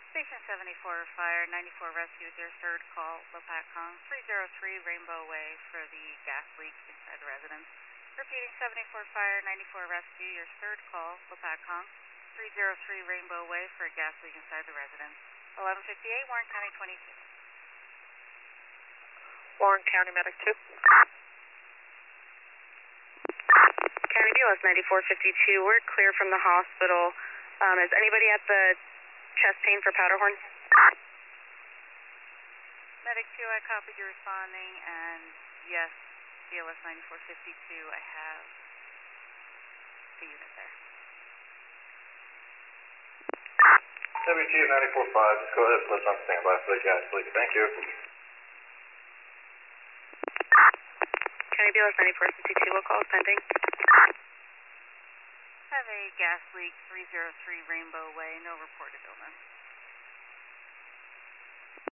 Station 74 Fire, 94 Rescue with your third call, Lopatcong, 303 Rainbow Way for the gas leak inside the residence. Repeating 74 Fire, 94 Rescue, your third call, Lopatcong, 303 Rainbow Way for a gas leak inside the residence. 1158 Warren County 22. Warren County Medic 2. County BLS 9452, we're clear from the hospital. Is anybody at the chest pain for Powderhorn? Medic 2, I copied you responding, and yes, BLS 9452, I have the unit there. WT 94.5, just go ahead and put us on standby for the gas leak. Thank you. County BLS 9452, what call is pending? Have a gas leak, 303 Rainbow Way, no reported illness.